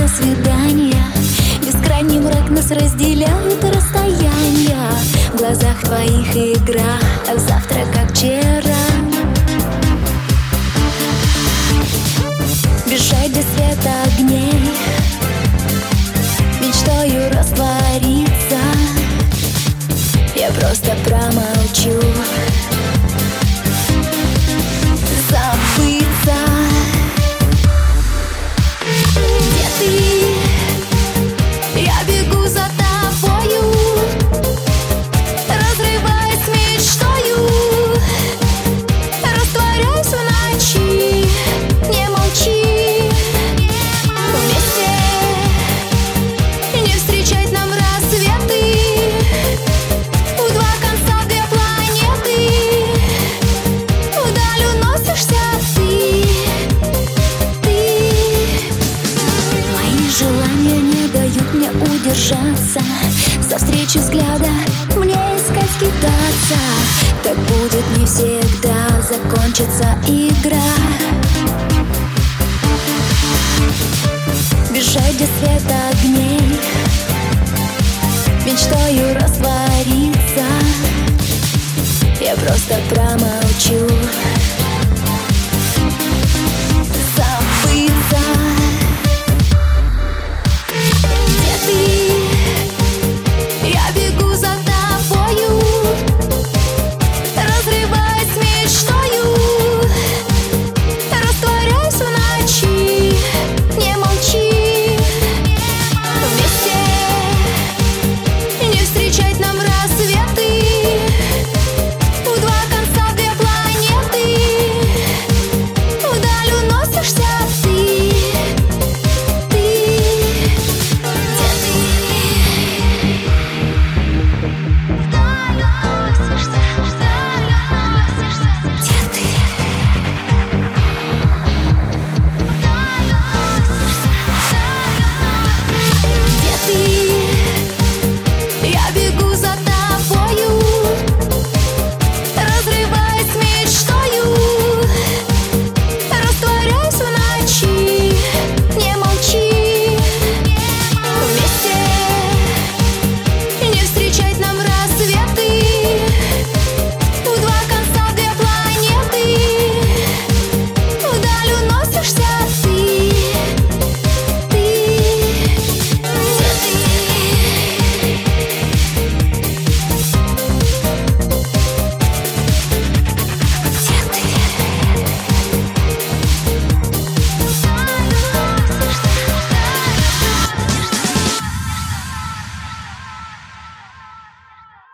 свидания. Бескрайний мрак нас разделяют расстояния. В глазах твоих игра, а завтра как вчера. Бежать до света огней, мечтаю раствориться. Я просто промолчу, забыться. Где ты? Я бегу за тобою, разрываясь мечтою, растворяюсь в ночи. Не молчи, вместе не встречать нам рассветы. В два конца две планеты, вдаль уносишься ты. Мои желания не дают мне удержаться. За встречи взгляда мне искать, скитаться. Так будет не всегда, закончится игра. Бежать до света огней, мечтаю раствориться. Я просто промолчу.